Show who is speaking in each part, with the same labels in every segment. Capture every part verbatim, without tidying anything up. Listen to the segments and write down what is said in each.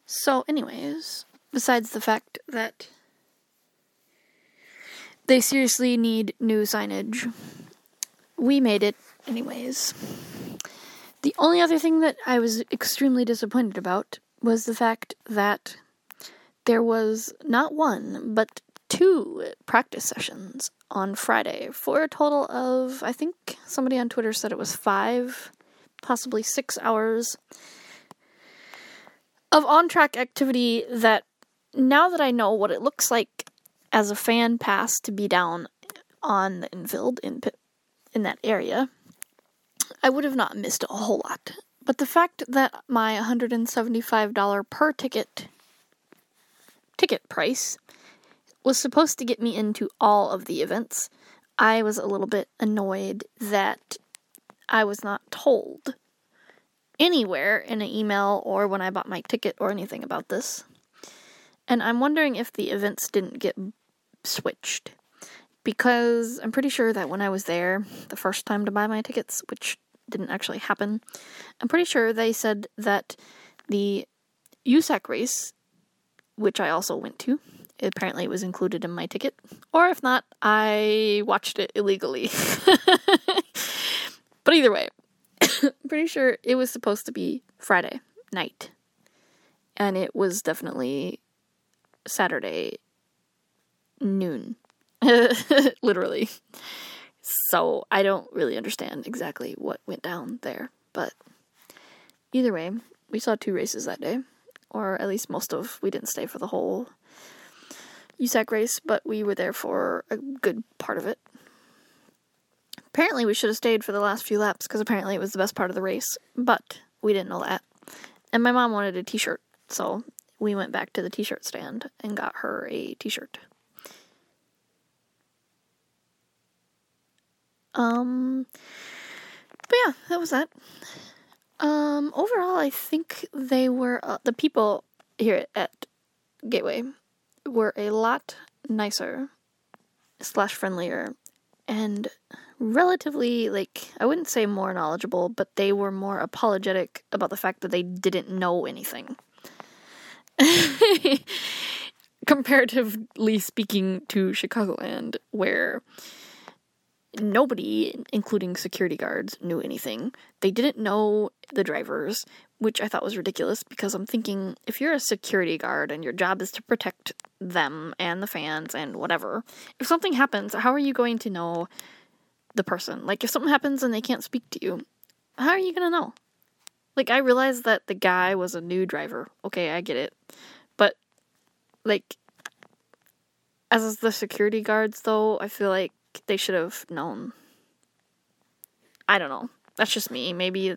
Speaker 1: So anyways, besides the fact that they seriously need new signage, we made it anyways. The only other thing that I was extremely disappointed about was the fact that there was not one, but two practice sessions on Friday for a total of, I think somebody on Twitter said it was five, possibly six hours of on-track activity that, now that I know what it looks like as a fan pass to be down on the infield in in that area, I would have not missed a whole lot. But the fact that my one hundred seventy-five dollars per ticket ticket price was supposed to get me into all of the events, I was a little bit annoyed that I was not told anywhere in an email or when I bought my ticket or anything about this. And I'm wondering if the events didn't get switched, because I'm pretty sure that when I was there the first time to buy my tickets, which didn't actually happen, I'm pretty sure they said that the U S A C race, which I also went to, apparently it was included in my ticket, or if not, I watched it illegally. But either way, I'm pretty sure it was supposed to be Friday night, and it was definitely Saturday noon. Literally. So I don't really understand exactly what went down there, but either way, we saw two races that day, or at least most of, we didn't stay for the whole U S A C race, but we were there for a good part of it. Apparently we should have stayed for the last few laps, because apparently it was the best part of the race, but we didn't know that. And my mom wanted a t-shirt, so we went back to the t-shirt stand and got her a t-shirt. Um, but yeah, that was that. Um, overall, I think they were, uh, the people here at Gateway were a lot nicer slash friendlier and relatively, like, I wouldn't say more knowledgeable, but they were more apologetic about the fact that they didn't know anything. Comparatively speaking to Chicagoland, where nobody, including security guards, knew anything. They didn't know the drivers, which I thought was ridiculous, because I'm thinking, if you're a security guard and your job is to protect them and the fans and whatever, if something happens, how are you going to know the person? Like, if something happens and they can't speak to you, how are you gonna know? Like, I realized that the guy was a new driver. Okay, I get it. But, like, as the security guards, though, I feel like they should have known. I don't know. That's just me. Maybe,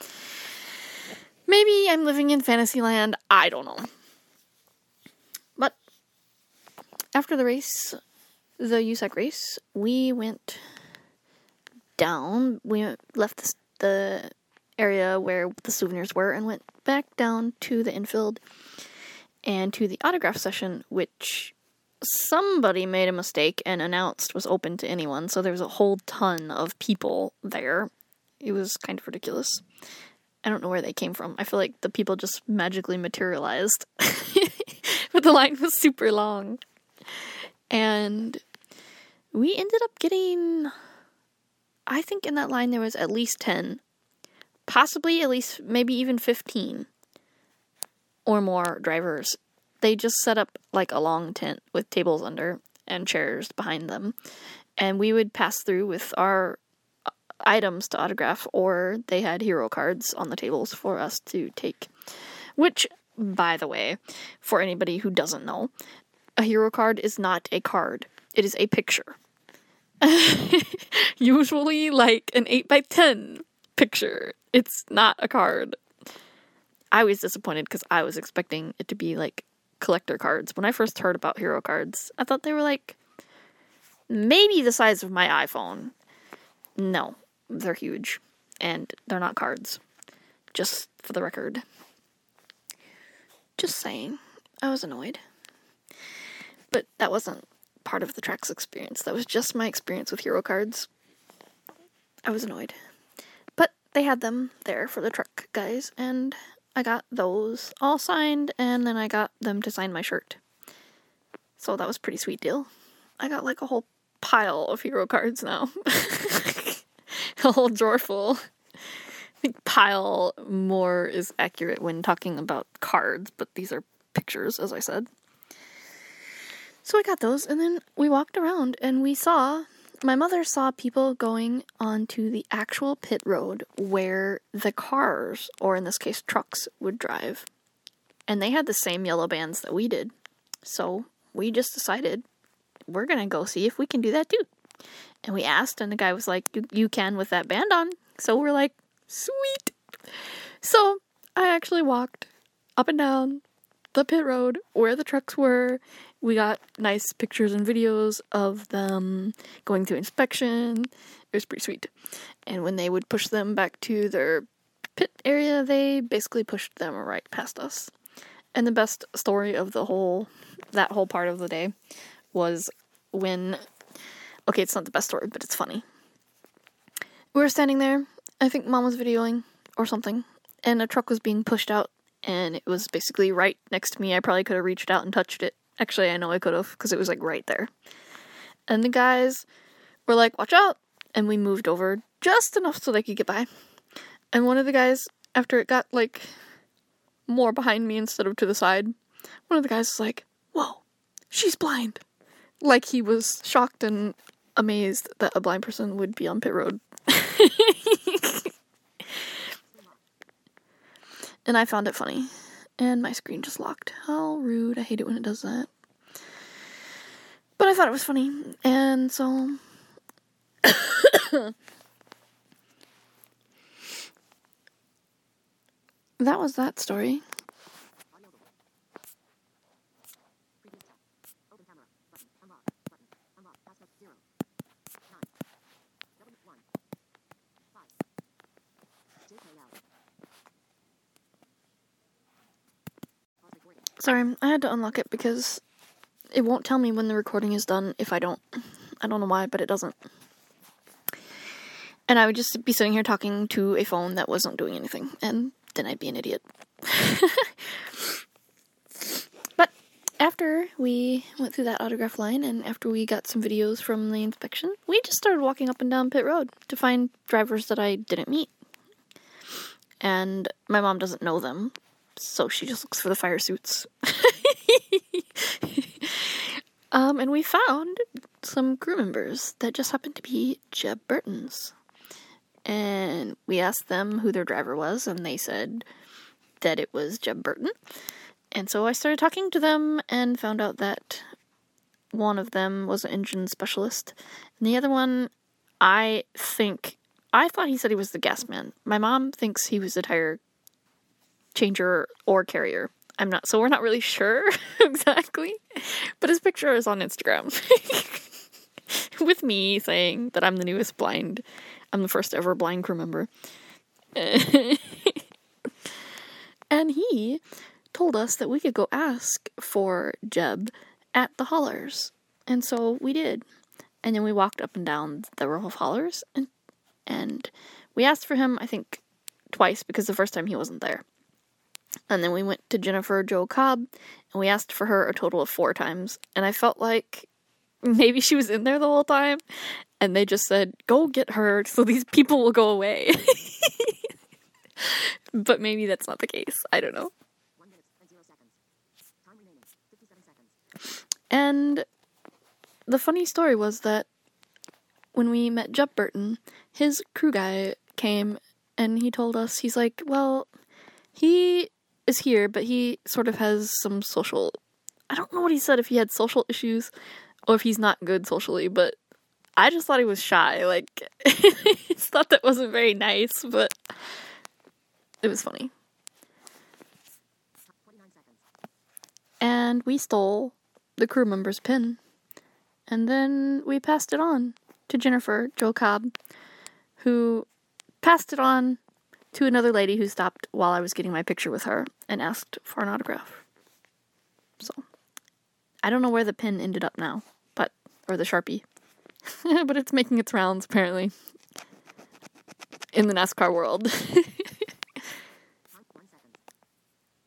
Speaker 1: maybe I'm living in Fantasyland. I don't know. But after the race, the U S A C race, we went down. We left the, the area where the souvenirs were and went back down to the infield and to the autograph session, which somebody made a mistake and announced was open to anyone, so there was a whole ton of people there. It was kind of ridiculous. I don't know where they came from. I feel like the people just magically materialized. But the line was super long. And we ended up getting, I think in that line there was at least ten. Possibly at least, maybe even fifteen. Or more drivers. They just set up like a long tent with tables under and chairs behind them. And we would pass through with our items to autograph, or they had hero cards on the tables for us to take. Which, by the way, for anybody who doesn't know, a hero card is not a card. It is a picture. Usually like an eight by ten picture. It's not a card. I was disappointed because I was expecting it to be like collector cards. When I first heard about hero cards, I thought they were like maybe the size of my iPhone. No, they're huge and they're not cards. Just for the record. Just saying. I was annoyed. But that wasn't part of the track's experience. That was just my experience with hero cards. I was annoyed. But they had them there for the truck guys, and I got those all signed, and then I got them to sign my shirt. So that was a pretty sweet deal. I got like a whole pile of hero cards now. A whole drawer full. I think pile more is accurate when talking about cards, but these are pictures, as I said. So I got those, and then we walked around, and we saw, my mother saw people going onto the actual pit road where the cars, or in this case trucks, would drive. And they had the same yellow bands that we did. So we just decided, we're gonna go see if we can do that too. And we asked, and the guy was like, you, you can with that band on. So we're like, sweet. So I actually walked up and down the pit road where the trucks were. We got nice pictures and videos of them going through inspection. It was pretty sweet. And when they would push them back to their pit area, they basically pushed them right past us. And the best story of the whole, that whole part of the day was when, okay, it's not the best story, but it's funny. We were standing there, I think Mom was videoing or something, and a truck was being pushed out, and it was basically right next to me. I probably could have reached out and touched it. Actually, I know I could have, because it was like right there. And the guys were like, watch out, and we moved over just enough so they could get by. And one of the guys, after it got like more behind me instead of to the side, one of the guys was like, whoa, she's blind. Like he was shocked and amazed that a blind person would be on pit road. And I found it funny. And my screen just locked. How rude. I hate it when it does that. But I thought it was funny. And so that was that story. Sorry, I had to unlock it because it won't tell me when the recording is done if I don't. I don't know why, but it doesn't. And I would just be sitting here talking to a phone that wasn't doing anything, and then I'd be an idiot. But after we went through that autograph line, and after we got some videos from the inspection, we just started walking up and down pit road to find drivers that I didn't meet. And my mom doesn't know them, so she just looks for the fire suits. um, and we found some crew members that just happened to be Jeb Burton's. And we asked them who their driver was, and they said that it was Jeb Burton. And so I started talking to them and found out that one of them was an engine specialist. And the other one, I think, I thought he said he was the gas man. My mom thinks he was the tire changer or carrier. I'm not, so we're not really sure exactly. But his picture is on Instagram. With me saying that I'm the newest blind, I'm the first ever blind crew member. And he told us that we could go ask for Jeb at the haulers. And so we did. And then we walked up and down the row of haulers, and and we asked for him, I think, twice, because the first time he wasn't there. And then we went to Jennifer Jo Cobb, and we asked for her a total of four times. And I felt like maybe she was in there the whole time, and they just said, go get her so these people will go away. But maybe that's not the case. I don't know. One minute and zero seconds. Time remaining. fifty-seven seconds. And the funny story was that when we met Jeb Burton, his crew guy came and he told us, he's like, well, he is here, but he sort of has some social, I don't know what he said, if he had social issues or if he's not good socially, but I just thought he was shy. Like, I thought that wasn't very nice, but it was funny. And we stole the crew member's pin, and then we passed it on to Jennifer Jo Cobb, who passed it on to another lady who stopped while I was getting my picture with her and asked for an autograph. So, I don't know where the pin ended up now, but, or the Sharpie, but it's making its rounds apparently in the NASCAR world.